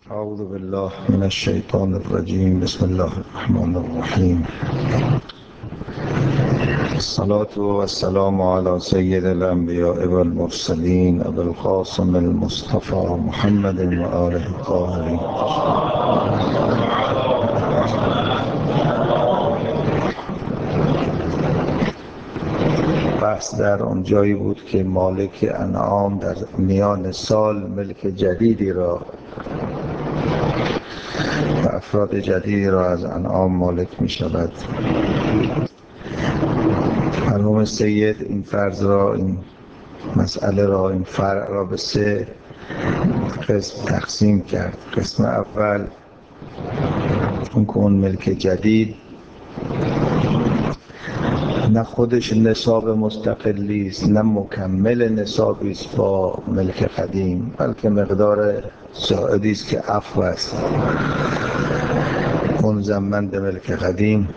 أعوذ بالله من الشيطان الرجيم. بسم الله الرحمن الرحيم. الصلاة والسلام على سيد الأنبياء والمرسلين أبي القاسم المصطفى محمد وآله الطاهرين. بحث در آن جایی بود که مالک انعام در میان سال ملک جدیدی را و افراد جدیدی را از انعام مالک می شود. مرحوم سید این فرض را، این مسئله را، این فرع را به 3 قسم تقسیم کرد. قسم اول اون که اون ملک جدید نه خودش نصاب مستقلی است، نه مکمل نصابی است با ملک قدیم، بلکه مقدار زائدی است که عفو است ملزماً به ملک قدیم.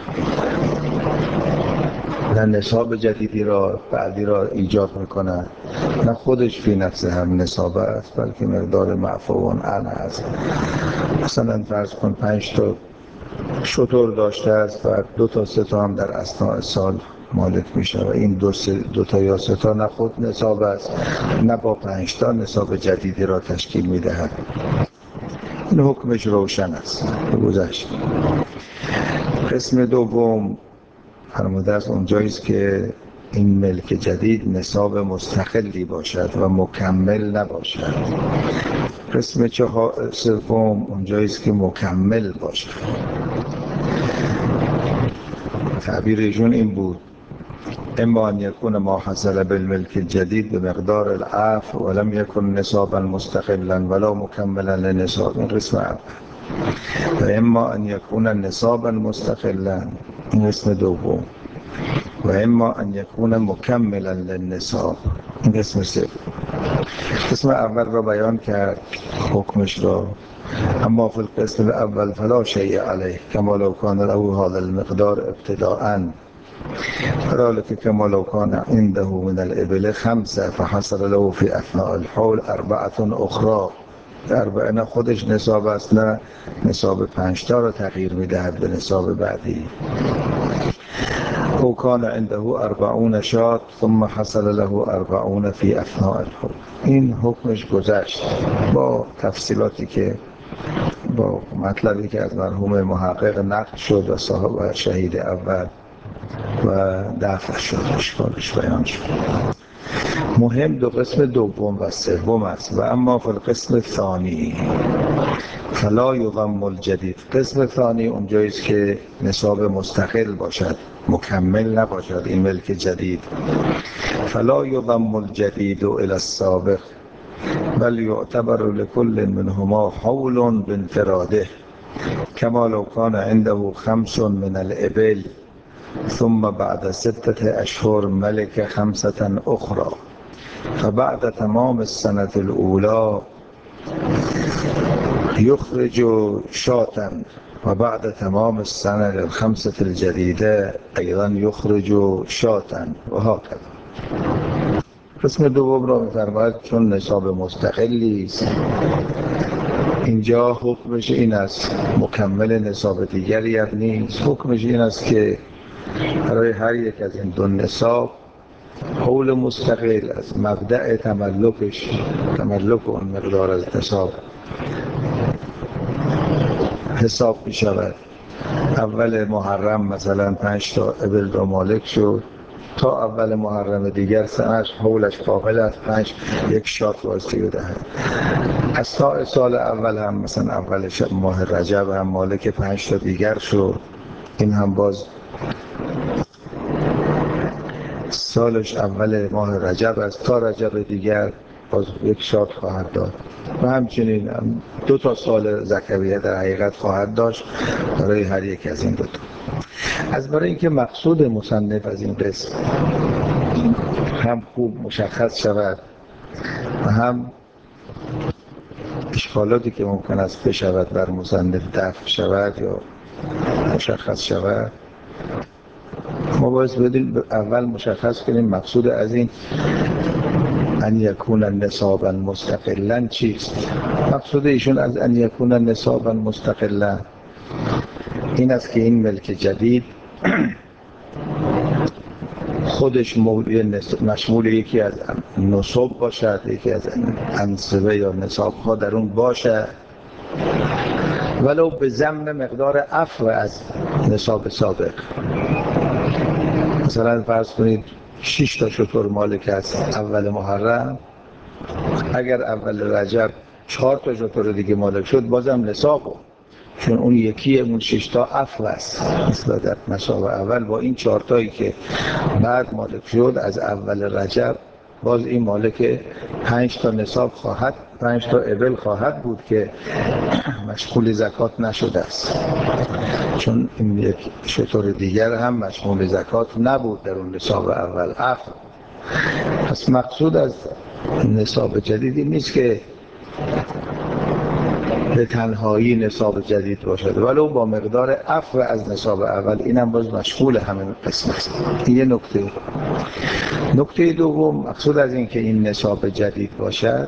نه نصاب جدیدی را بعدی را ایجاد میکنه، نه خودش فی نفسه هم نصاب است، بلکه مقدار معفو عنه است. مثلا فرض کن 5 تا شتر داشته است و 2 تا 3 تا هم در اثناء سال مالک میشه و این 2 تا یا 3 تا نه خود نصاب است، نه با 5 تا نصاب جدیدی را تشکیل میدهد. این حکمش روشن است به گذشت. قسم دوم فرموده است اونجایی است که این ملک جدید نصاب مستقلی باشد و مکمل نباشد. قسم سوم اونجایی است که مکمل باشد. تعبیر ایشون این بود: اما ان یکون ما حصل بالملک الجدید بمقدار العفو ولم یکن نصابا مستقلا ولا مکملا للنصاب. این قسم اول. و اما ان یکون نصابا مستقلا، این قسم دوم. و اما ان یکون مکملا للنصاب، این قسم سوم. قسم اول را بیان کرد، حکمش را. اما فی القسم الاول فلا شیء علیه کما لو کان له هذا المقدار ابتداءً ذلك كما لو كان عنده من الابل 5 فحصل له في اثناء الحول 4 اخرى. 4 نه خودش نصاب است، نه نصاب 5 تا را تغییر میدهد به نصاب بعدی. او کان عنده 40 شاة ثم حصل له 40 في اثناء الحول. این حکمش گذشت با تفصیلاتی که با مطلبی که از مرحوم محقق نقل شد و صاحب شهید اول و دفع شد، اشکالش بیان شد. مهم 2 قسم دوم و سوم است. و اما فی القسم الثانی فلا یضم الجدید. قسم ثانی اونجایی است که نصاب مستقل باشد، مکمل نباشد این ملک جدید. فلا یضم الجدید الى السابق بل یعتبر لكل منهما حول بانفراده كما لو كان عنده 5 من الابل ثم بعد 6 اشهر ملك 5 اخرى فبعد تمام السنة الاولى يخرج شاة وبعد تمام السنة الخمسة الجديدة أيضا يخرج شاة وهكذا. قسم دوم را می‌فرماید چون نصاب مستقلی است، اینجا حکمش این است، مکمل نصاب دیگری نیست. حکمش این است که برای هر یک از این 2 نصاب حول مستقل از مبدأ تملک اون مقدار از نصاب حساب می شود. اول محرم مثلا 5 تا ابل را مالک شد، تا اول محرم دیگر سنش حولش کامل از 5 1 شاة واسطه بدهد. اثناء سال اول هم مثلا اول ماه رجب هم مالک 5 تا دیگر شد، این هم باز سالش اول ماه رجب است، تا رجب دیگر باز 1 شاة خواهد داد و همچنین 2 تا سال زکویه در حقیقت خواهد داشت برای هر یک از این 2 تا. از برای اینکه مقصود مصنف از این قسم هم خوب مشخص شود و هم اشکالاتی که ممکن است بشود بر مصنف دفع شود یا مشخص شود، ما باید بدیم اول مشخص کنیم مقصود از این ان یکون نصابا مستقلا چیست؟ مقصود ایشون از ان یکون نصابا مستقلا این است که این ملک جدید خودش مشمول یکی از نصاب باشد، یکی از انصبه یا نصاب ها در اون باشد، ولو به ضم مقدار عفو از نصاب سابق. مثلا فرض کنید 6 تا شتر مالک است اول محرم، اگر اول رجب 4 تا شتر دیگه مالک شد بازم نصابه، چون اون یکی اون 6 تا عفو است مثل در نصاب اول. با این 4 تایی که بعد مالک شد از اول رجب باز این مالک 5 تا نصاب خواهد، 5 تا ابل خواهد بود که مشغول زکات نشده است، چون این یک شتر دیگر هم مشغول زکات نبود در اون نصاب اول عفو. پس مقصود از نصاب جدیدی نیست که به تنهایی نصاب جدید باشد، ولو با مقدار عفو از نصاب اول، اینم باز مشغول همین قسم است. این یه نکته. نکته دوم، مقصود از این که این نصاب جدید باشد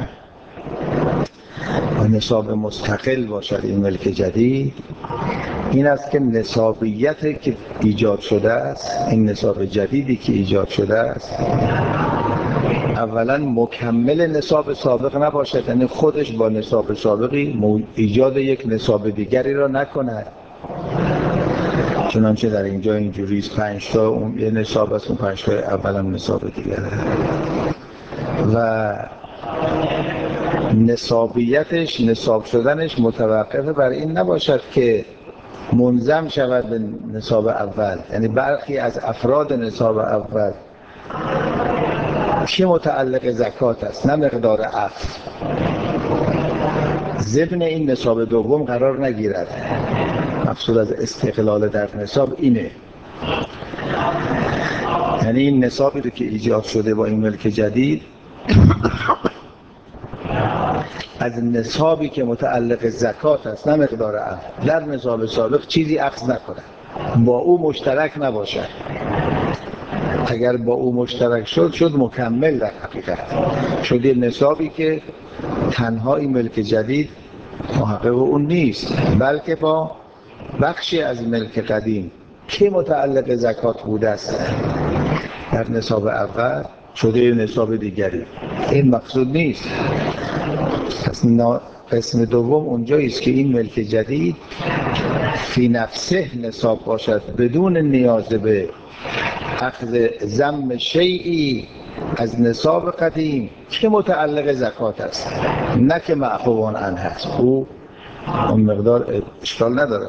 و نصاب مستقل باشد این ملک جدید، این است که نصابیت که ایجاد شده است، این نصاب جدیدی که ایجاد شده است، اولا مکمل نصاب سابق نباشد، یعنی خودش با نصاب سابقی ایجاد یک نصاب دیگری را نکند. چنانچه در اینجا اینجوریست 5 تا اون یه نصاب است، اون 5 تا اول هم نصاب دیگره، و نصابیتش، نصاب شدنش متوقف بر این نباشد که منضم شود به نصاب اول، یعنی برخی از افراد نصاب اول که متعلق زکات است نه مقدار عفو، ضمن این نصاب دوم قرار نگیرد. مقصود از استقلال در نصاب اینه، یعنی این نصابی رو که ایجاد شده با این ملک جدید از نصابی که متعلق زکات است نه مقدار عفو، در نصاب سابق چیزی اخذ نکنه، با او مشترک نباشد. اگر با او مشترک شد مکمل، در حقیقت شد یه نصابی که تنها این ملک جدید محقق اون نیست، بلکه با بخشی از ملک قدیم که متعلق زکات بوده است در نصاب اول شده نصاب دیگری. این مقصود نیست. قسم دوم اونجاییست که این ملک جدید فی نفسه نصاب باشد بدون نیاز به اخذ ضم شیئی از نصاب قدیم که متعلق زکات است، نه که معفوان عنه است، او اون مقدار اشکال نداره.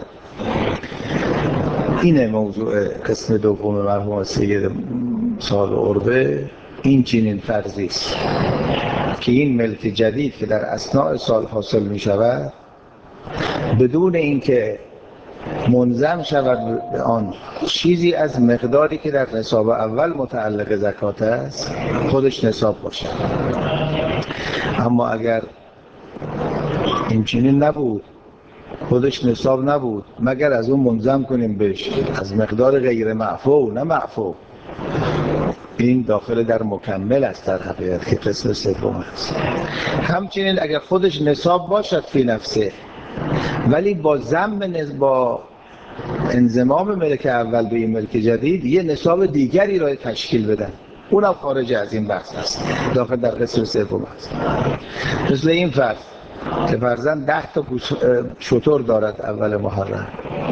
اینه موضوع قسم دوم مرحوم سید صاحب عربه. این چنین فرضی است که این ملک جدید که در اثناء سال حاصل می شود بدون اینکه منضم شود به آن چیزی از مقداری که در نصاب اول متعلق زکات است خودش نصاب باشد. اما اگر این چنین نبود، خودش نصاب نبود، مگر از اون منضم کنیم بهش از مقدار غیر معفو نه معفو، این داخل در مکمل است در حقیقت که قسم سوم است. همچنین اگر خودش نصاب باشد فی نفسه، ولی با با انضمام ملک اول به این ملک جدید یه نصاب دیگری را تشکیل بدن، اونم خارج از این بحث است، داخل در قسم سوم است. مثل این فرض که فرضاً 10 تا شتر دارد اول محرم،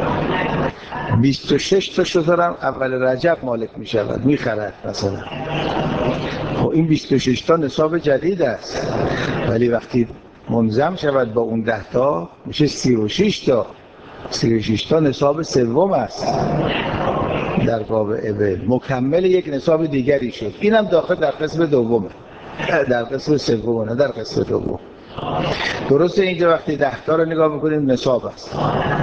26 تا شتر هم اول رجب مالک می شود، می خرد مثلا. خب این 26 تا نصاب جدید است، ولی وقتی منضم شود با اون 10 تا میشه 36 تا. 36 تا نصاب سوم است در باب ابل، مکمل یک نصاب دیگری شد. اینم داخل در قسم دومه، در قسم سوم نه در قسم دوم. درسته اینجا وقتی 10 تا رو نگاه میکنیم نصاب است،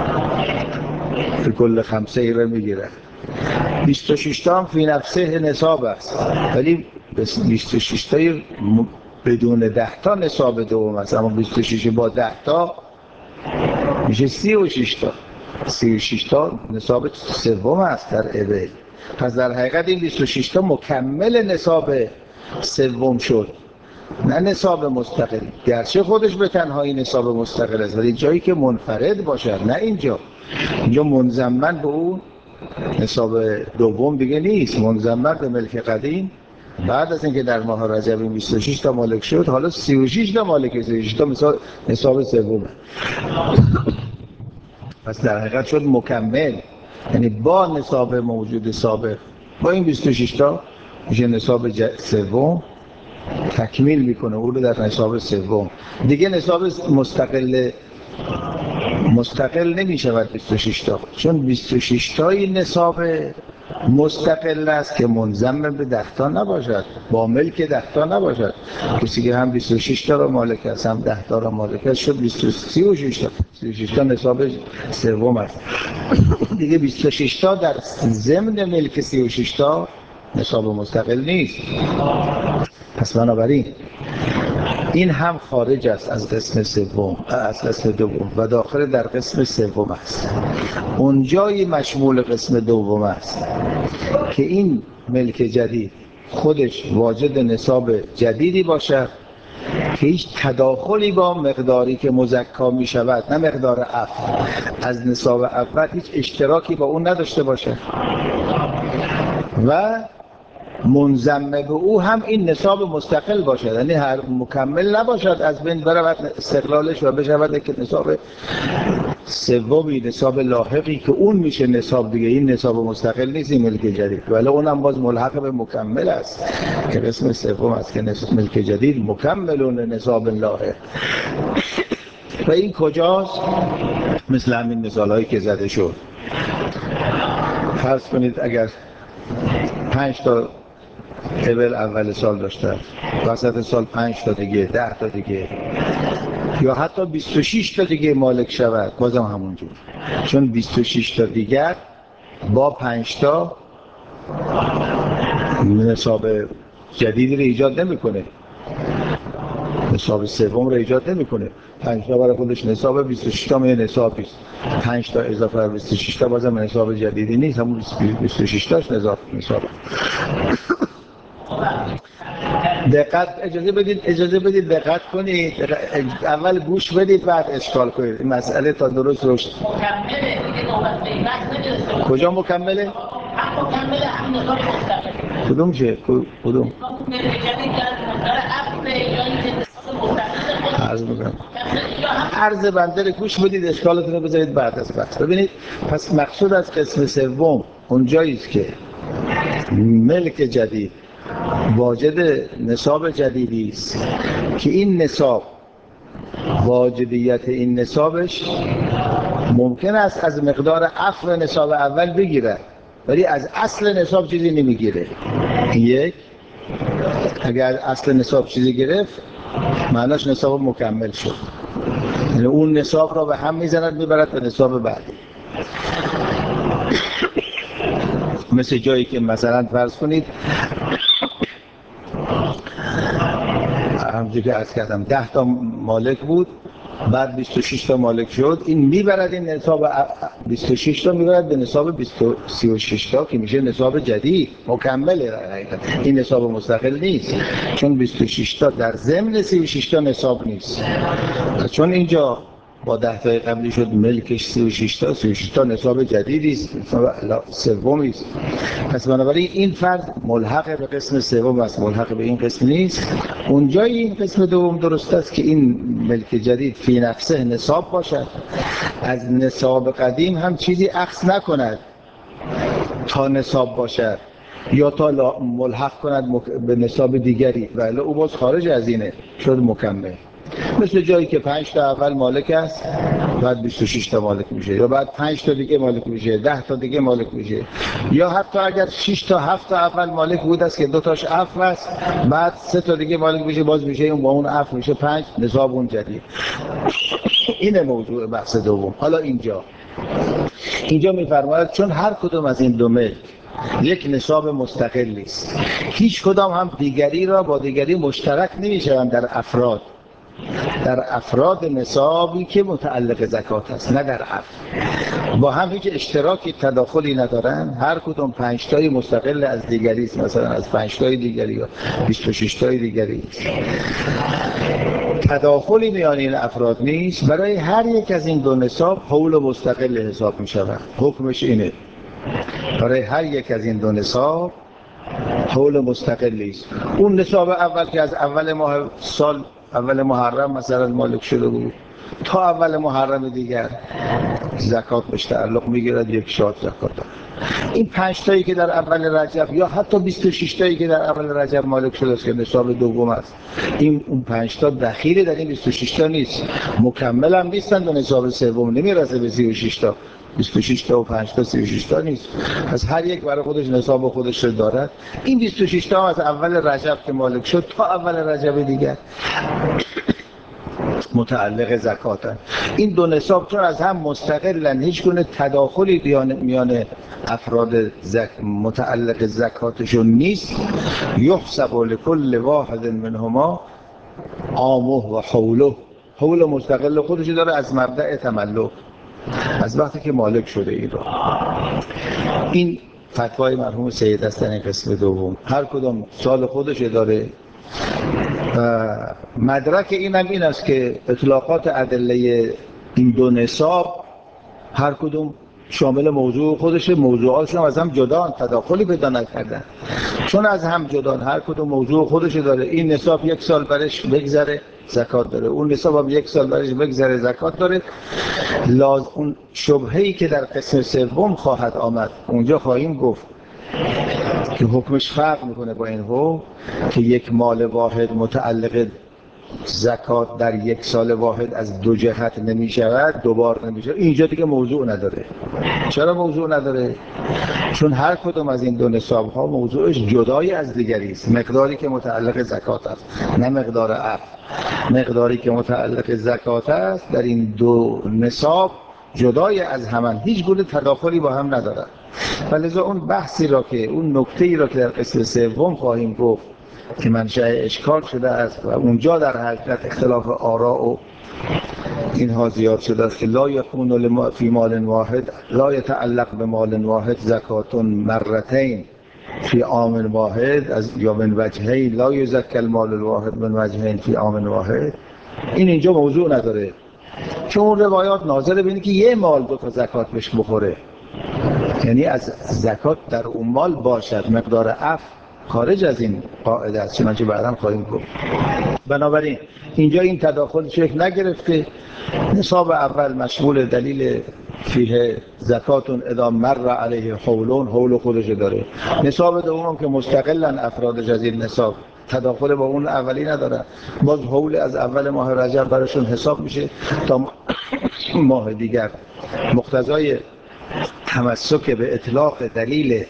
کل خمسه ای رو میگیره. 26 تا هم فی نفسه نصاب است، ولی 26 تایی بدون 10 تا نصاب دوم است، اما 26 با 10 تا میشه 36 تا. 36 تا نصاب سوم است در ابل. پس در حقیقت این 26 تا مکمل نصاب سوم شد نه نصاب مستقل، گرچه خودش به تنهایی نصاب مستقل است ولی جایی که منفرد باشد، نه اینجا منضمن به اون نصاب دوم دیگه نیست، منضمن به ملک قدیم. بعد از اینکه در ماه رجب این 26 تا مالک شد، حالا 36 تا مالک، 36 تا نصاب سومه. پس در حقیقت شد مکمل، یعنی با نصاب موجود سابق با این 26 تا میشه نصاب سوم، تکمیل میکنه او رو در نصاب سوم. دیگه نصاب مستقل نمیشود 26 تا، چون 26 تای نصاب مستقل است که منضم به 10 تا نباشد، با ملک 10 تا نباشد. کسی که هم 26 تا را مالک است هم 10 تا را مالک است شد 36 تا. 36 تا نصاب سوم است. دیگه 26 تا در ضمن ملک 36 تا نصاب مستقل نیست. پس بنابراین این هم خارج است از قسم سوم، از قسم دوم و داخل در قسم سوم است. اونجای مشمول قسم دوم است که این ملک جدید خودش واجد نصاب جدیدی باشد که هیچ تداخلی با مقداری که مزکا می شود، نه مقدار عفو از نصاب اول، هیچ اشتراکی با اون نداشته باشد و منضم به او هم این نصاب مستقل باشد، یعنی هر مکمل نباشد از بین برود استقلالش و بشود که نصاب سومی، نصاب لاحقی که اون میشه نصاب دیگه، این نصاب مستقل نیست این ملک جدید، ولی اونم باز ملحق به مکمل است که قسم سوم است که ملک جدید مکملون نصاب لاحق. و این کجاست؟ مثل همین مثالهایی که زده شد. فرض کنید اگر 5 تا ابل اول سال داشتن، وسط سال 5 تا دیگه، 10 تا دیگه، یا حتی 26 تا دیگه مالک شود، بازم همونجور، چون 26 تا دیگر با 5 تا نصاب جدیدی رو ایجاد نمی‌کنه، نصاب سوم رو ایجاد نمی‌کنه. 5 تا برای خودش نصاب، 26 تا میشه نصاب است. 5 تا اضافه بر 26 تا بازم نصاب جدیدی نیست، همون 26 تاش نصاب. دقت اجازه بدید دقت کنید، اول گوش بدید بعد اشکال کنید این مسئله تا درست روشن. مکمله دیگه نوبت به این بحث نمیرسه. کجا مکمله؟ هم مکمله هم نظام مستقل. کدوم چه؟ کدوم؟ عرض بنده رو گوش بدید، اشکالتون رو بذارید بعد از بحث. ببینید پس مقصود از قسم سوم اونجایی است که ملک جدید واجد نصاب جدیدی است که این نصاب، واجدیت این نصابش ممکن است از مقدار عفو نصاب اول بگیرد ولی از اصل نصاب چیزی نمیگیره. یک، اگر اصل نصاب چیزی گرفت معناش نصاب مکمل شد، یعنی اون نصاب را به هم میزند میبرد به نصاب بعدی. مثل جایی که مثلا فرض کنید همونجوری که عرض کردم 10 تا مالک بود، بعد 26 تا مالک شد، این میبرد این نصاب 26 تا میبرد به نصاب 36 تا که میشه نصاب جدید مکمله. این نصاب مستقل نیست چون 26 تا در ضمن 36 تا نصاب نیست، چون اینجا با 10 تا قبلی شد ملکش 36 تا، 36 تا نصاب جدیدی است، نصاب سومی است. پس بنابراین این فرد ملحق به قسم سوم است، ملحق به این قسم نیست. اونجای این قسم دوم درست است که این ملک جدید فی نفسه نصاب باشد، از نصاب قدیم هم چیزی اخذ نکند تا نصاب باشد یا تا ملحق کند به نصاب دیگری، ولی او باز خارج از اینه، شد مکمل. مثل جایی که 5 تا اول مالک است بعد 26 تا مالک میشه، یا بعد 5 تا دیگه مالک میشه، 10 تا دیگه مالک میشه، یا حتی اگر 6 تا 7 تا اول مالک بود است که 2 تاش عفو است، بعد 3 تا دیگه مالک میشه، باز میشه اون با اون عفو میشه 5 نصاب اون جدید. اینه موضوع بحث دوم. حالا اینجا میفرماید چون هر کدوم از این دو ملک یک نصاب مستقلی است، هیچ کدام هم دیگری را با دیگری مشترک نمیشوند در افراد، در افراد نصابی که متعلق زکات است، نه در عفو. با هم هیچ اشتراکی تداخلی ندارن، هر کدوم 5 تایی مستقل از دیگری است، مثلا از 5 تای دیگری یا 26 تای دیگری است. تداخلی میان این افراد نیست. برای هر یک از این دو نصاب حول مستقل حساب می شود. حکمش اینه، برای هر یک از این دو نصاب حول مستقلی است. اون نصاب اول که از اول ماه سال، اول محرم مثلا مالک شده بود، تا اول محرم دیگر زکات بهش تعلق میگیرد، یک شاد زکات دارد. این 5 تایی که در اول رجب یا حتی 26 تایی که در اول رجب مالک شده است که نصاب دوم است، این اون 5 تا دخیل در این 26 تا نیست، مکمل هم نیستند و نصاب سوم نمیرسه به 36 تا. 26 تا و 5 تا 36 تا نیست. از هر یک برای خودش نصاب خودش دارد. این 26 تا از اول رجب که مالک شد تا اول رجب دیگر متعلق زکاتن. این دو نصاب چون از هم مستقلن، هیچ گونه تداخلی میان افراد متعلق زکاتشون نیست. یحسب لكل واحد منهما عامه و حوله، حول مستقل خودش داره از مبدأ تملک، از وقتی که مالک شده این را. این فتوای مرحوم سید است در این قسم دوم. هر کدام سال خودش داره. مدرک این هم این است که اطلاقات ادله این دو نصاب هر کدوم شامل موضوع خودشه، موضوعاتشون از هم جدا، تداخلی پیدا نکردن. چون از هم جدا، هر کدوم موضوع خودش داره. این نصاب 1 سال برش بگذره زکات داره، اون نصاب هم 1 سال برش بگذره زکات داره. اون شبهه‌ای که در قسم سوم خواهد آمد اونجا خواهیم گفت که حکمش فرق میکنه با این حکم که یک مال واحد متعلق زکات در 1 سال واحد از 2 جهت نمی شود، دوبار نمی شود. اینجا دیگه موضوع نداره. چرا موضوع نداره؟ چون هر کدوم از این دو نصاب ها موضوعش جدای از دیگری است. مقداری که متعلق زکات است، نه مقدار عفو. مقداری که متعلق زکات است در این دو نصاب جدای از همان، هیچ گونه تداخلی با هم ندارد. ولذا اون بحثی را که اون نکته‌ای را که در قسم سوم خواهیم گفت که منشأ اشکال شده است و اونجا در حقیقت اختلاف آراء و اینها زیاد شده است که لا یکون فی مال واحد، لا یتعلق به مال واحد زکات مرتين فی عام واحد، از یا من وجهین لا یزکى المال الواحد من وجهین فی عام واحد. این اینجا موضوع نداره، چون روایات ناظر به اینه که یه مال 2 تا زکات بهش بخوره، یعنی از زکات در اون مال باشد، مقدار عفو خارج از این قاعده است، چنانچه بعداً خواهیم گفت. بنابراین اینجا این تداخل شکل نگرفته. نصاب اول مشمول دلیل فیه زکاتون اذا مر علیه حولون، حول خودش داره. نصاب دوم که مستقلن افرادش از این نصاب، تداخل با اون اولی نداره، باز حول از اول ماه رجب براشون حساب میشه تا ماه دیگر. مقتضای تمسک به اطلاق دلیل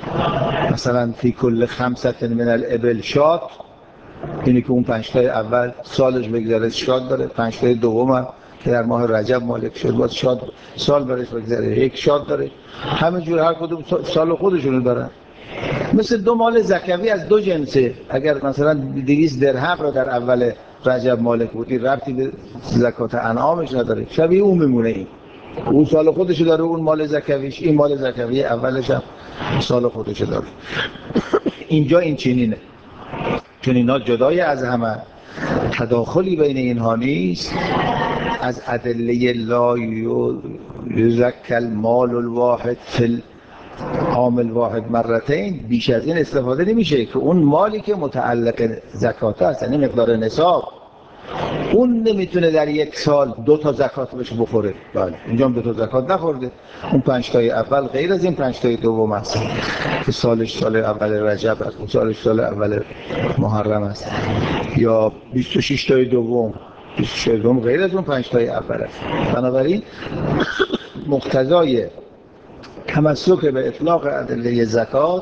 مثلا فی کل 5 من الابل شاد، اینی که اون 5 تای اول سالش بگذره شاد داره، 5 تای دوم که در ماه رجب مالک شد باز شاد سال برش بگذره 1 شاد داره. همینجور هر کدوم سال خودشونو دارن. مثل 2 مال زکوی از 2 جنسه. اگر مثلا 200 درهم رو در اول رجب مالک بودی، ربطی به زکات انعامش نداره، شبیه اون میمونه. این اون سال خودش داره، اون مال زکویش، این مال زکوی اولش هم سال خودش داره. اینجا این چنینه، چون اینا جدای از همه، تداخلی بین اینها نیست. از ادله لا یزکى المال الواحد فی العام الواحد مرتين بیش از این استفاده نمیشه که اون مالی که متعلق زکات است، یعنی مقدار نصاب، اون نمیتونه در 1 سال 2 تا زکات بهش بخوره. بله اینجا هم 2 تا زکات نخورده. اون 5 تای اول غیر از این 5 تای دوم است که سالش سال اول رجب است، اون سالش سال اول محرم است، یا 26 تای دوم، 26 تای دوم غیر از اون 5 تای اول است. بنابراین مقتضای تمسک به اطلاق ادله زکات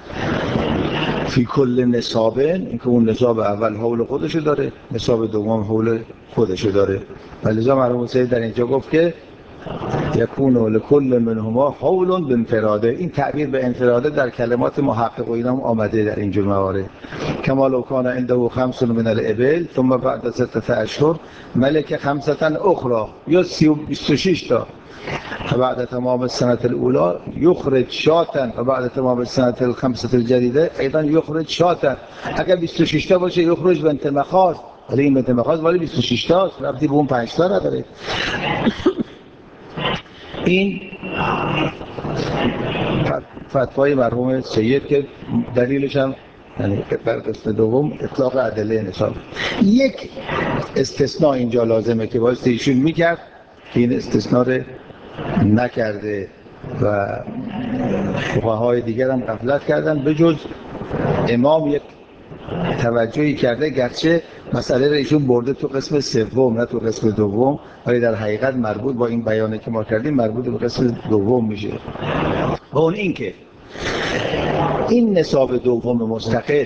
فی کل نصابن، این که اون نصاب اول حول خودشو داره، نصاب دوم حول خودشو داره. ولی مرحوم سید در اینجا گفت که یکون لکل منهما حول بانفراده. این تعبیر به انفراده در کلمات محقق و اینا هم آمده در اینجور موارد. کما لو کان عنده 5 من الابل ثم بعد 6 اشهر ملک 5 اخرى یا 26 تا بعد تمام السنة الأولى يخرج شاة و بعد تمام السنة الخمسة الجديدة أيضا يخرج شاة. اگر 26 تا باشه یخرج بنت مخاض، ولی این بنت مخاض ولی 26 تا ربطی به اون 5 تا نداره. این فتوای مرحوم سید که دلیلش هم یعنی بر قسم دوم اطلاق ادله نصاب. یک استثناء اینجا لازمه که باید ایشون میکرد که این استثناء رو نکرده و فقهای دیگر هم غفلت کردن، به جز امام یک توجهی کرده، گرچه مسئله رو ایشون برده تو قسم سوم نه تو قسم دوم، ولی در حقیقت مربوط با این بیانه که ما کردیم مربوط به قسم دوم میشه. و اون این که این نصاب دوم مستقل،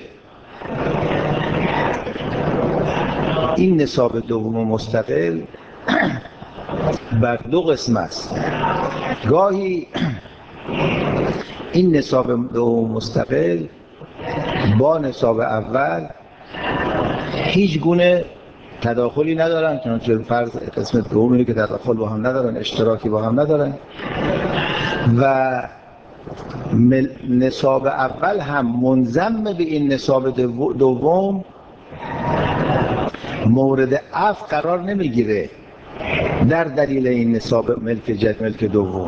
این نصاب دوم مستقل بر دو قسم است. گاهی این نصاب دوم مستقل با نصاب اول هیچ گونه تداخلی ندارن، چنانچه فرض قسم دومی که تداخل با هم ندارن، اشتراکی با هم ندارن، و نصاب اول هم منضم به این نصاب دوم مورد عفو قرار نمیگیره در دلیل این نصاب ملک دوم،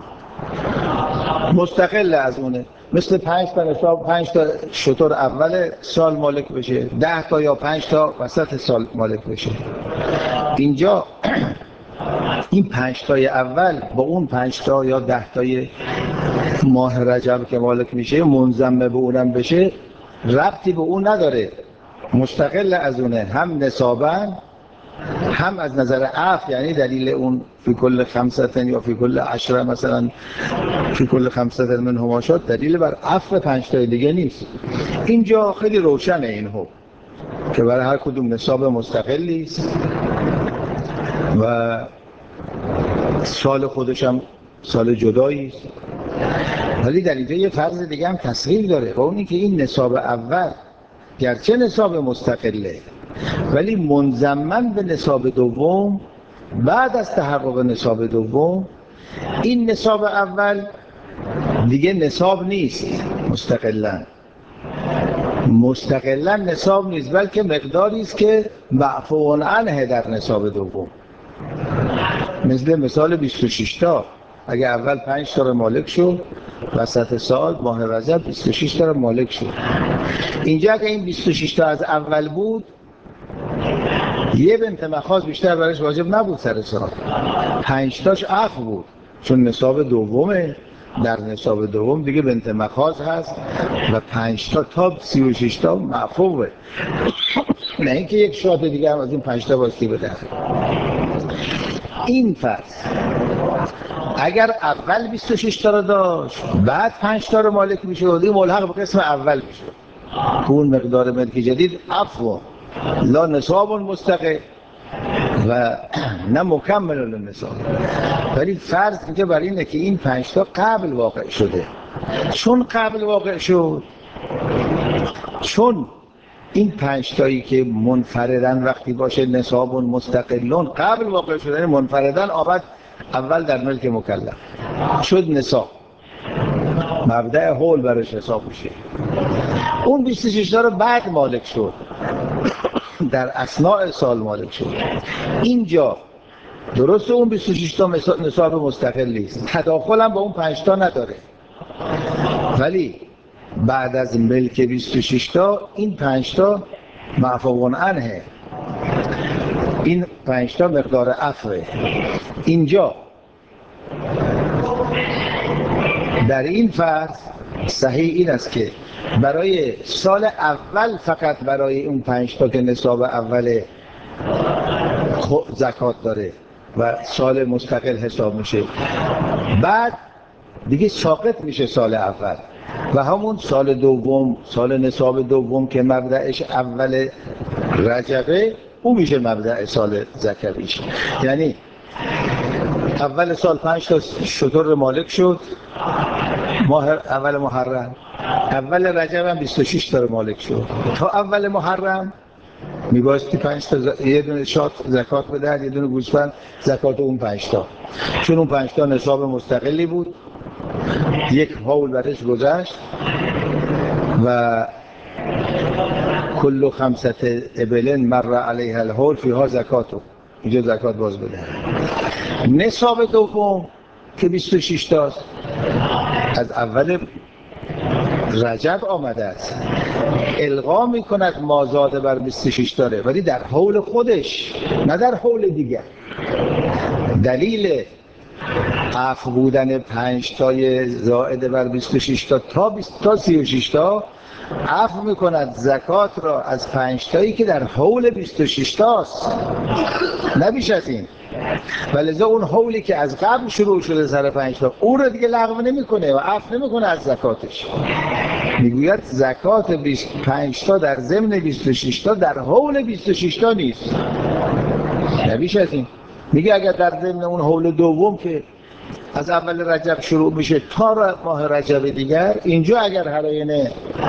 مستقل از اونه. مثل 5 تا نصاب 5 تا شتر اول سال مالک بشه، 10 تا یا 5 تا وسط سال مالک بشه. اینجا این 5 تای اول با اون 5 تا یا 10 تای ماه رجب که مالک میشه منضم به اونم بشه، ربطی به اون نداره، مستقل از اونه، هم نصاباً هم از نظر عفو، یعنی دلیل اون فی کل 5 یا فی کل 10 مثلا فی کل 5 منهما شد دلیل بر عفو 5 تا دیگه نیست. اینجا خیلی روشنه این حکم که برای هر کدوم نصاب مستقلی است و سال خودش هم سال جدایی است. ولی در اینجا یه فرض دیگه هم تصریح داره و اونی که این نصاب اول گرچه نصاب مستقله ولی منضمن به نصاب دوم، بعد از تحقق نصاب دوم این نصاب اول دیگه نصاب نیست، مستقلا نصاب نیست، بلکه مقداری است که معفو عنه در نصاب دوم. مثال 26 تا، اگه اول 5 تا مالک شد، وسط سال ماه رجب 26 تا مالک شد. اینجا اگه این 26 تا از اول بود یه بنت مخاض بیشتر برایش واجب نبود سر سال، 5 تاش عفو بود چون نصاب دومه. در نصاب دوم دیگه بنت مخاض هست و 5 تا 36 تا معفوه، نه اینکه یک شات دیگه هم از این 5 تا باستی بده. این فرض اگر اول 26 تا رو داشت بعد 5 تا رو مالک میشه و دیگه ملحق به قسم اول میشه، اون مقدار ملک جدید عفو لا نصاب مستقل و نه مکمل للنصاب. ولی فرض اینجا بر اینه که این 5 تا قبل واقع شده. چون قبل واقع شد، چون این 5 تایی که منفردن وقتی باشه نصاب مستقلون قبل واقع شدن منفردن آمد اول در ملک مکلف شد نصاب، مبدأ حول برش حساب میشه. اون 26 تا رو بعد مالک شد، در اثناء سال مالک شد. اینجا درسته اون 26 تا نصاب مستقلی است، تداخل هم با اون 5 تا نداره، ولی بعد از ملک 26 تا این 5 تا معفو عنه، این 5 تا مقدار عفوه. اینجا در این فرض صحیح این است که برای سال اول فقط برای اون 5 تا که نصاب اول زکات داره و سال مستقل حساب میشه، بعد دیگه ساقط میشه سال اول و همون سال دوم، سال نصاب دوم که مبدأش اول رجبه، او میشه مبدأ سال زکاتش. یعنی اول سال 5 تا شتر مالک شد، ماه اول محرم. اول رجب هم 26 تا مالک شد. تا اول محرم میبایستی 5 تا یه دونه شات زکات بده، یه دونه گوسفند زکات اون 5 تا. چون اون 5 تا نصاب مستقلی بود، یک حول برش گذشت و کل 5 ابل مر علیها الحول فیها زکاتو، اینجا زکات باز بده. نصاب دوم که 26 تاست از اول رجب آمده است، القا میکند مازاد بر 26 داره، ولی در حول خودش نه در حول دیگر. دلیل عفو بودن 5 تای زائد بر 26 تا تا 36 تا عفو میکند زکات را از 5 تایی که در حول 26 تاست، نه بیش از این. ولذا اون حولی که از قبل شروع شده سر 5 تا اون رو دیگه لغو نمیکنه و عفو نمیکنه از زکاتش. میگوید زکات 25 تا در ضمن 26 تا در حول 26 تا نیست، نه بیش از این. میگه اگر در ضمن اون حول دوم که از اول رجب شروع میشه تا ماه رجب دیگر، اینجا اگر هراینه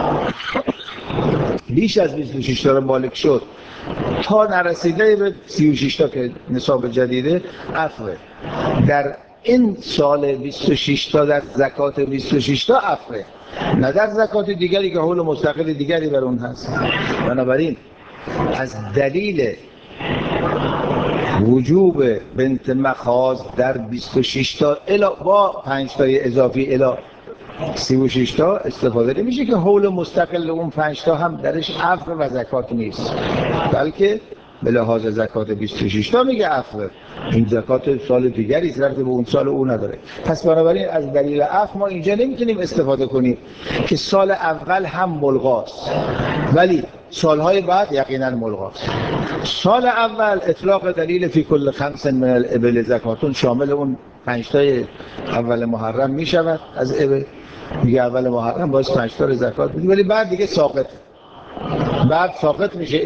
بیش از 26 تا مالک شد تا نرسیده به 36 تا که نصاب جدیده، عفوه. در این سال 26 تا در زکات 26 تا عفوه، نه در زکات دیگری که حول مستقل دیگری بر اون هست. بنابراین از دلیل وجوب بنت مخاض در 26 تا با 5 تای اضافی الی 36 تا استفاده نمیشه که حول مستقل اون 5 تا هم درش عفو و زکات نیست، بلکه به لحاظ زکات 26 تا میگه عفو. این زکات سال دیگری است، ربطی به اون سال او نداره. پس بنابراین از دلیل عفو ما اینجا نمیتونیم استفاده کنیم که سال اول هم ملغاست ولی سالهای بعد یقینا ملغاست. سال اول اطلاق دلیل فی کل 5 من الابل زکاتون شامل اون 5 تای اول محرم میشود از ابل، میگه اول محرم باز 5 تا زکات بدی، ولی بعد دیگه ساقط میشه.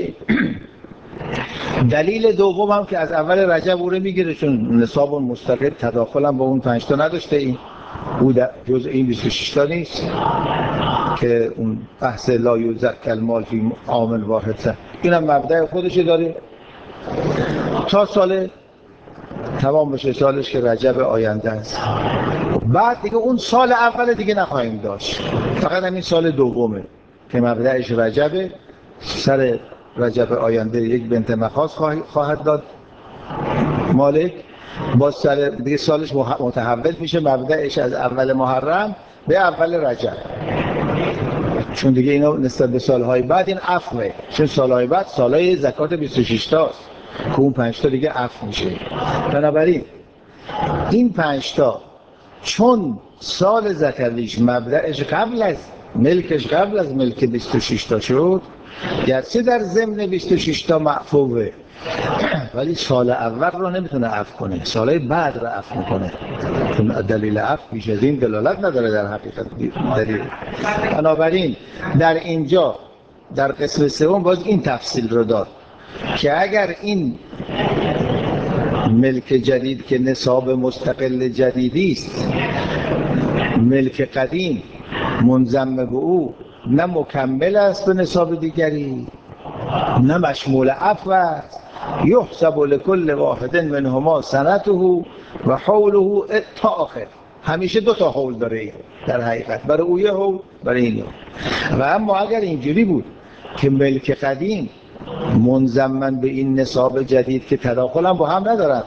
دلیل دوم هم که از اول رجب او رو میگیره، چون نصاب مستقل تداخل هم با اون 5 تا نداشته، این او جز این 26 تا نیست که اون بحث لا یزکى المال فی عام واحد، این هم مبدأ خودش داره تا سال تمام بشه، سالش که رجب آینده است. بعد دیگه اون سال اول دیگه نخواهیم داشت، فقط همین سال دومه که مبدأش رجبه. سر رجب آینده یک بنت مخاض خواهد داد مالک، با سال دیگه سالش متحول میشه، مبدأش از اول محرم به اول رجب، چون دیگه اینا نسبت به سالهای بعد این عفوه، چون سالهای بعد سالهای زکات 26 تاست که اون 5 تا دیگه عفو میشه. بنابراین این 5 تا چون سال زکاتش مبدأش قبل از ملکش قبل از ملک 26 تا شد، گرچه در ضمن 26 تا معفوه ولی سال اول رو نمیتونه عفو کنه، سالهای بعد رو عفو میکنه، چون دلیل عفو بیش از این دلالت نداره در حقیقت دلیل. بنابراین در اینجا در قسم سوم باز این تفصیل رو داد که اگر این ملک جدید که نصاب مستقل جدیدی است، ملک قدیم منضم به او نه مکمل است به نصاب دیگری نه مشمول عفو است، یحسب لكل واحد منهما سنته و حوله تا آخر. همیشه 2 تا حول داره در حقیقت، برای او یه حول، برای این. و اما اگر اینجوری بود که ملک قدیم منضمن به این نصاب جدید که تداخل هم با هم ندارد،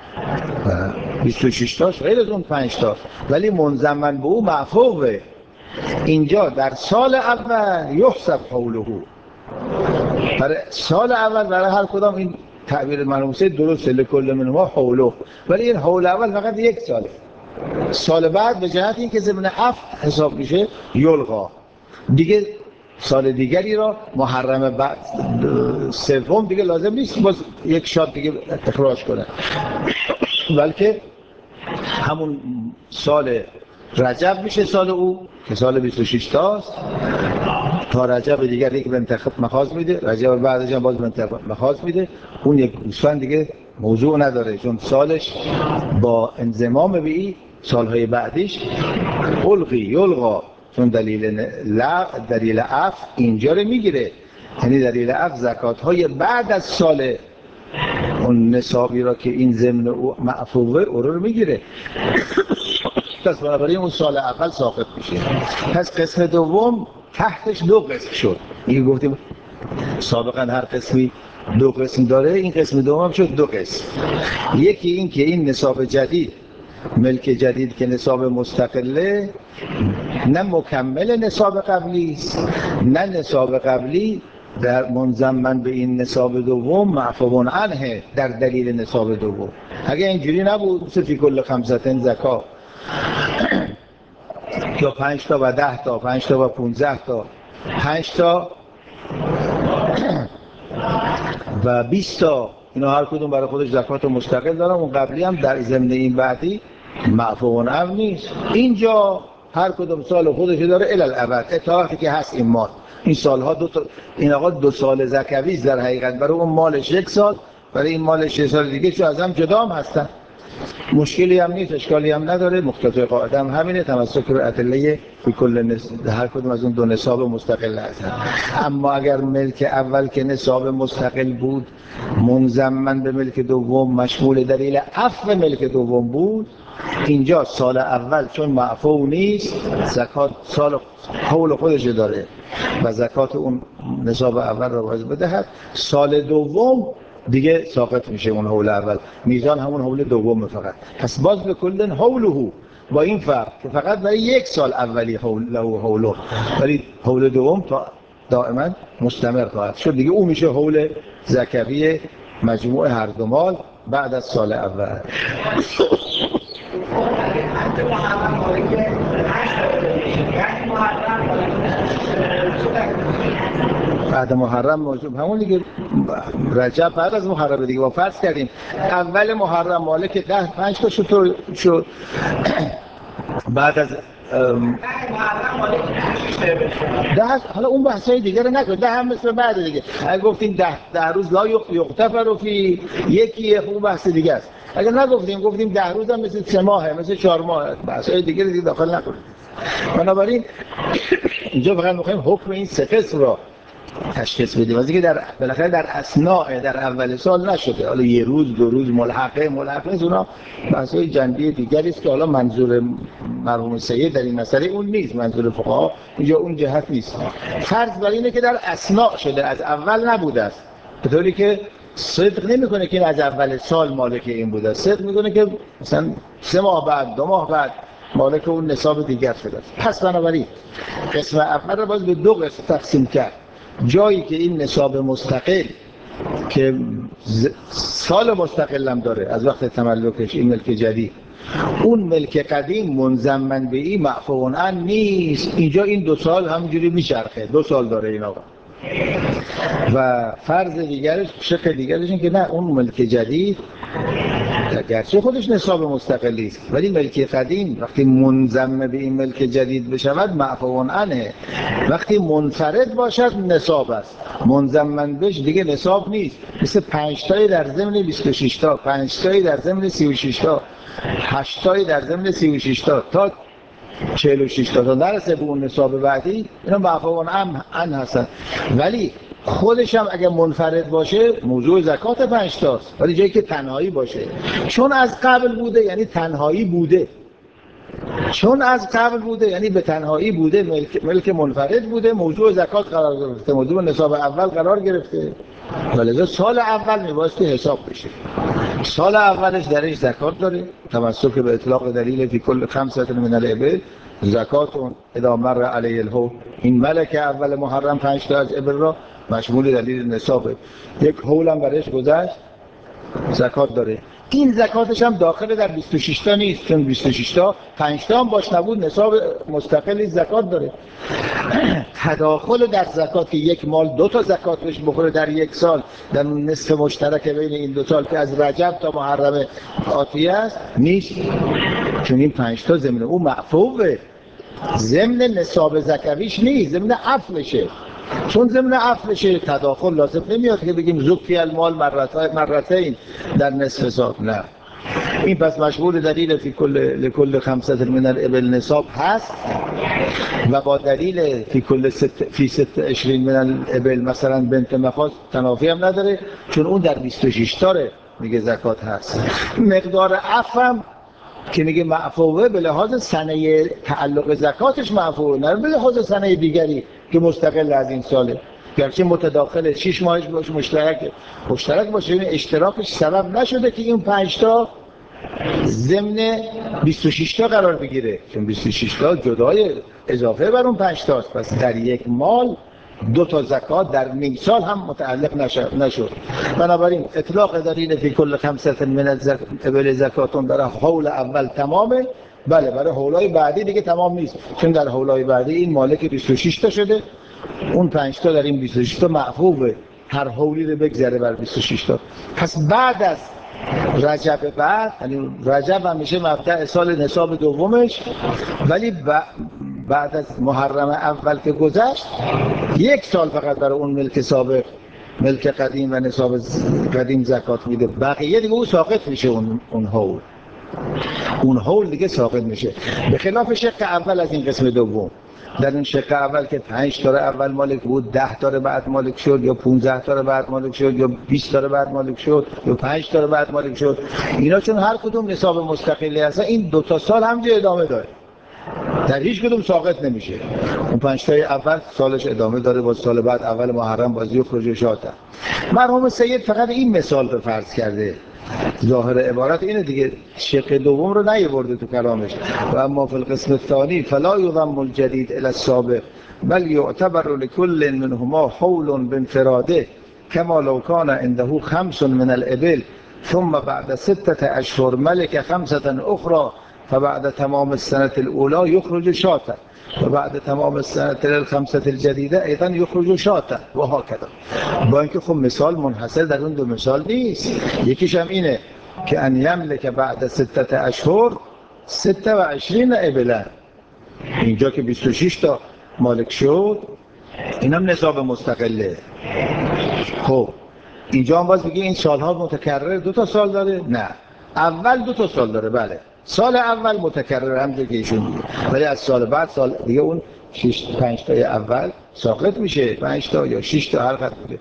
26 تاش غیر از اون 5 تاست ولی منضمن به او معفوه، اینجا در سال اول یحسب حوله، برای سال اول برای هر کدام این تعبیر مرموزه درسته، لکل منهما حوله، ولی این حول اول فقط 1 ساله، سال بعد به جهت این که ضمن عفو حساب میشه یلغا، دیگه سال دیگری را محرم بعد سوم دیگه لازم نیست باز 1 شات دیگه اخراج کنه، بلکه همون سال رجب میشه سال او که سال 26 تاست، تا رجب دیگر یک بنت مخاض میده، رجب بعدش هم باز بنت مخاض میده، اون یک گوسفند دیگه موضوع نداره، چون سالش با انضمام به این سالهای بعدیش یلغا، چون دلیل عف اینجا رو میگیره، یعنی دلیل عف زکات های بعد از سال اون نصابی را که این ضمن معفوه او رو میگیره. پس بنابراین اون سال اول ساقط میشه. پس قسم دوم تحتش دو قسم شد. این گفتیم سابقا هر قسمی دو قسم داره، این قسم دوم شد دو قسم. یکی این که این نصاب جدید، ملک جدید که نصاب مستقله، نه مکمل نصاب قبلی است، نه نصاب قبلی در منضمن به این نصاب دوم معفو عنه در دلیل نصاب دوم. اگه اینجوری نبود فی کل خمسة زکات یا 5 تا و 10 تا، 5 تا و 15 تا، 5 تا و 20 تا، اینا هر کدوم برای خودش زکات مستقل دارن، اون قبلی هم در ضمن این بعدی معفو عنه نیست. اینجا هر کدوم سال خودش داره الی الابد تا وقتی که هست این مال. این سالها این آقا 2 سال زکوی در حقیقت برای اون مالش 1 سال، برای این مالش 1 سال دیگه، چون از هم جدا هم هستن، مشکلی هم نیست، اشکالی هم نداره. مقتضای قاعده هم همینه، تمسک به ادله فی کل هر کدوم از اون 2 نصاب مستقل هستن. اما اگر ملک اول که نصاب مستقل بود منضمن به ملک دوم، مشمول دلیل عفو ملک دوم بود، اینجا سال اول چون معفو نیست، زکات سال حول خودش داره و زکات اون نصاب اول رو باید بدهد. سال دوم دیگه ساقط میشه اون حول اول، میزان همون حول دوم فقط. پس باز به کلن حوله، با این فرق که فقط برای 1 سال اولی حوله، ولی حول دوم تا دائما مستمر خواهد شد دیگه. اون میشه حول زکوی مجموع هر دو مال بعد از سال اول. بعد محرم موجود همون دیگه، رجب بعد از محرم دیگه. با فرض کردیم اول محرم مالک 10-5 تا شد، بعد از 10 حالا اون بحثای دیگه رو نکن، 10 هم مثل بعد دیگه. اگه گفتیم 10 روز لا یغتفر فی یکی، خوب بحث دیگه است. اگه نگفتیم گفتیم 10 روز هم مثل 3 ماهه، مثل 4 ماه، بحثای دیگه رو دیگه داخل نکنیم. بنابراین اینجا فقط می‌خوایم حکم این 3 قسم را تشخیص بدیم، از اینکه بالاخره در اثناء در اول سال نشده، حالا 1 روز 2 روز ملحقه نیست، اونا بحث‌های جنبی دیگری است که حالا منظور مرحوم سید در این مسئله اون نیست، منظور فقها اینجا اون جهت نیست. فرض بر اینه که در اثناء شده، از اول نبوده است، به طوری که صدق نمی‌کنه که از اول سال مالک این بوده، صدق می‌کنه که مثلا 3 ماه بعد 2 ماه بعد مالک اون نصاب دیگر شده. پس بنابراین قسم اول رو باز به 2 قسم تقسیم کرد. جایی که این نصاب مستقل که سال مستقل هم داره از وقت تملکش، این ملک جدید، اون ملک قدیم منضمن به این معفو عنه نیست، اینجا این 2 سال همینجوری میچرخه، 2 سال داره این آقا. و فرض دیگرش، شق دیگرش این که نه، اون ملک جدید گرچه خودش نصاب مستقلی است، ولی ملک قدیم وقتی منضم به این ملک جدید بشود معفو عنه، وقتی منفرد باشد نصاب است، منضمن بهش دیگه نصاب نیست. مثل 5 تایی در ضمن 26 تا، 5 تایی در ضمن 36 تا، 8 تایی در ضمن 36 تا 46 تا نرسه به اون نصاب بعدی، اینا معفو عنه هستن. ولی خودش هم اگه منفرد باشه موضوع زکات 5 تاست، ولی جایی که تنهایی باشه، چون از قبل بوده یعنی تنهایی بوده، چون از قبل بوده یعنی به تنهایی بوده، ملک منفرد بوده، موضوع زکات قرار گرفته، موضوع نصاب اول قرار گرفته، ولذا سال اول میبایستی حساب بشه. سال اولش درش زکات داره، تمسک به اطلاق دلیل فی کل 5 من الابل زکات اذا مر علی الحول. این ملک اول محرم 5 تا از ابل را مشمول دلیل نصاب، 1 حول هم برش گذشت، زکات داره. این زکاتش هم داخل در 26 تا نیست، چون 26 تا 5 تا هم باش نبود، نصاب مستقلی زکات داره. تداخل در زکات که 1 مال 2 تا زکات بهش بخوره در 1 سال، در نصف مشترک بین این 2 سال که از رجب تا محرم آتیه است نیست، چون این 5 تا ضمن او معفوه، ضمن نصاب زکویش نیست، ضمن عفوشه. چون ضمن عفو بشه تداخل لازم نمیاد که بگیم زکی المال مرتين در نصف سال. نه، این پس مشغول دلیل فی لکل خمسة من الابل نصاب هست و با دلیل فی 26 من الابل مثلا بنت مخاض تنافی هم نداره، چون اون در 26 تاره میگه زکات هست. مقدار عفو که میگه معفوه به لحاظ سنه تعلق زکاتش معفوه، نه به لحاظ سنه دیگری که مستقل از این ساله، گرچه متداخله 6 ماهش باشه مشترک باشه، این اشتراکش سبب نشده که این 5 تا ضمن 26 تا قرار بگیره، چون 26 تا جدای اضافه بر اون 5 تاست. پس در یک مال 2 تا زکات در نیم سال هم متعلق نشد. بنابراین اطلاق دلیل فی کل خمسة من الابل زکاتون برای حول اول تمامه. بله، برای حولای بعدی دیگه تمام نیست، چون در حولای بعدی این مالک 26 تا شده، اون 5 تا در این 26 تا معفوه، هر حولی رو بگذره بر 26 تا. پس بعد از رجب بعد، یعنی رجب هم میشه مبدأ سال نصاب دومش، ولی بعد از محرم اول که گذشت 1 سال فقط برای اون ملک سابق، ملک قدیم و نصاب قدیم زکات میده، بقیه دیگه اون ساقط میشه، اون حول دیگه ساقط میشه. به خلاف شق اول از این قسم دوم، در این شق اول که 5 تا اول مالک بود، 10 تا بعد مالک شد، یا 15 تا بعد مالک شد، یا 20 تا بعد مالک شد، یا 5 تا بعد مالک شد، اینا چون هر کدوم نصاب مستقلی هستن، این 2 تا سال همینجا ادامه داره، در هیچ کدوم ساقط نمیشه. اون 5 تا اول سالش ادامه داره، با سال بعد اول محرم بازی و خروج شاته. مرحوم سید فقط این مثال به فرض کرده، ظاهر عبارت اینه دیگه، شق دوم رو نیاورده تو کلامش. و اما فی القسم الثانی فلا یضم الجدید الی السابق بل یعتبر لكل منهما حول بانفراده كما لو كان عنده 5 من الابل ثم بعد 6 اشهر ملك 5 اخرى فبعد تمام السنة الأولى يخرج شاة وبعد تمام السنة الخمسة الجديدة أيضا يخرج شاة وهكذا. با اینکه خب مثال منحصر در اون 2 مثال نیست، یکیش هم اینه که ان یملک بعد 6 اشهر 26 ابلا، اینجا که 26 تا مالک شد اینم نصاب مستقله. خب اینجا هم باز بگی این سالها متکرر 2 تا سال داره؟ نه، اول 2 تا سال داره، بله، سال اول متکرر هم دیگه ایشون دیگه، ولی از سال بعد سال دیگه اون 5 تا اول ساقط میشه، 5 تا یا 6 تا هر قدر بوده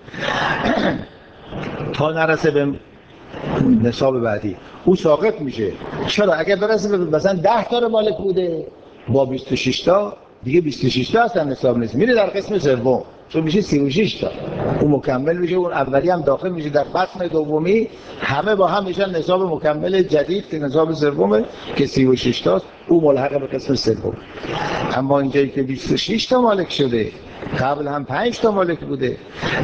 تا نرسه به نصاب بعدی او ساقط میشه. چرا؟ اگر برسه به مثلا 10 تا رو مالک بوده با 26 تا دیگه 26 تا اصلا نصاب نیست، میره در قسم سوم چون میشه 36 تا، اون مکمل میشه، اون اولی هم داخل میشه در قسم دومی، همه با هم میشن نصاب مکمل جدید که نصاب سومه که 36 تاست، اون ملحق به قسم سوم. اما اینجایی که 26 تا مالک شده، قبل هم 5 تا مالک بوده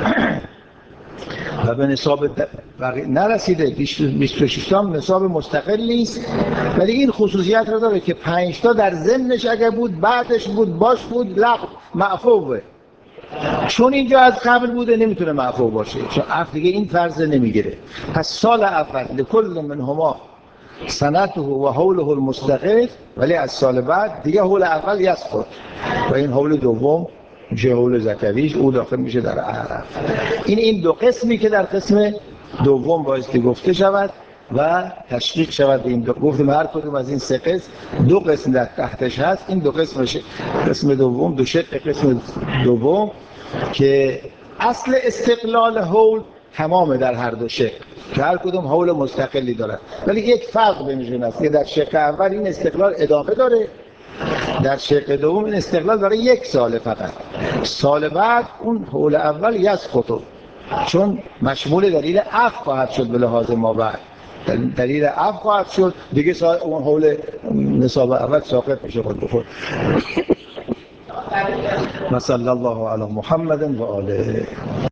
و به نصاب نرسیده، 26 تا هم نصاب مستقل نیست، ولی این خصوصیت رو داره که 5 تا در ضمنش اگر بود، بعدش بود، باش بود، لغو معفوه، چون اینجا از قبل بوده نمیتونه معفو باشه، چون عفو دیگه این فرض نمیگیره. پس سال اول لکل منهما سنته و حوله المستقل، ولی از سال بعد دیگه حول اول یسقط و این حول دوم میشه حول زکویش، او داخل میشه در عرف. این 2 قسمی که در قسم دوم بایستی گفته شود و تشقیق شود به این 2. گفتیم هر کدوم از این 3 قسم 2 قسم در تحتش هست، این 2 قسمش قسم دوم، 2 شق قسم دوم که اصل استقلال حول تمامه در هر 2 شق که هر کدوم حول مستقلی دارد، ولی یک فرق بینشون است که در شق اول این استقلال ادامه داره، در شق دوم این استقلال برای 1 سال فقط، سال بعد اون حول اول یسقط، چون مشمول دلیل عفو خواهد شد به لحاظ ما بعد، دلیل عفو خواهد شد دیگه، اون حول نصاب اول ساقط میشه خود بخود. و صلی الله علی محمد و آله.